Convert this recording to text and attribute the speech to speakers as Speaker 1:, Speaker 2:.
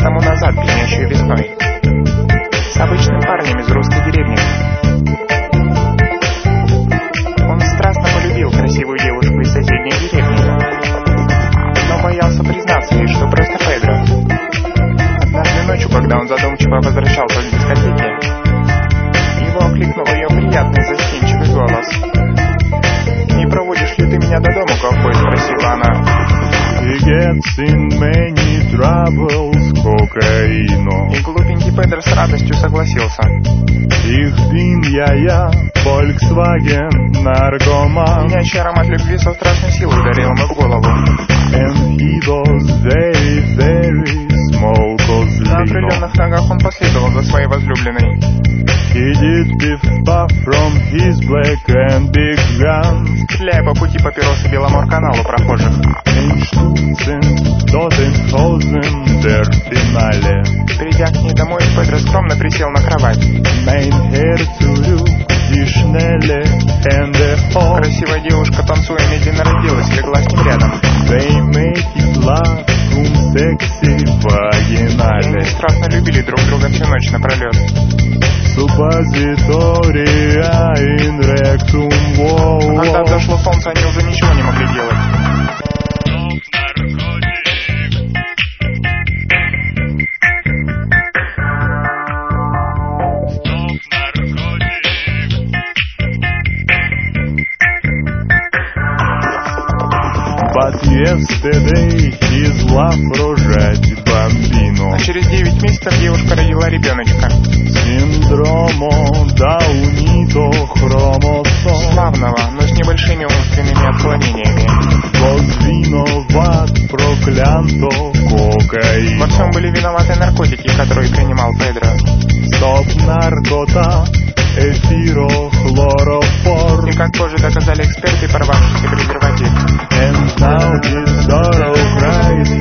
Speaker 1: тому назад, пьянящую весной, с обычным парнем из русской деревни. Он страстно полюбил красивую девушку из соседней деревни, но боялся признаться ей, что просто Педро. Однажды ночью, когда он задумчиво возвращался с дискотеки, его окликнул ее приятный застенчивый голос. «Не проводишь ли ты меня до дома, ковбой?» — спросила она.
Speaker 2: He gets in many troubles, cocaine.
Speaker 1: И глупенький Педро с радостью согласился.
Speaker 2: Ich bin я, Volkswagen, наркоман.
Speaker 1: Пьянящий аромат любви со страшной силой ударил ему в голову.
Speaker 2: And he was very, very small,
Speaker 1: На окрыленных ногах он последовал за своей возлюбленной.
Speaker 2: He did biff-puff from his black and big gun,
Speaker 1: стреляя по пути папиросы Беломор-каналу прохожих. Придя к ней домой, Педро скромно присел на кровать. Красивая девушка, танцуя, медленно родилась, легла с ним рядом. И они страстно любили друг друга всю ночь напролет. А когда взошло солнце, они уже ничего не могли делать.
Speaker 2: But yesterday his love рожать бомбину.
Speaker 1: А через 9 месяцев девушка родила ребеночка.
Speaker 2: Синдромо Даунито хромосом.
Speaker 1: Славного, но с небольшими умственными отклонениями.
Speaker 2: Виноват проклянто кокаин.
Speaker 1: Во всем были виноваты наркотики, которые принимал Педро.
Speaker 2: Стоп наркота, эфирохлороформ.
Speaker 1: И как позже доказали эксперты, порвавшийся презерватив.
Speaker 2: And now his sorrow cries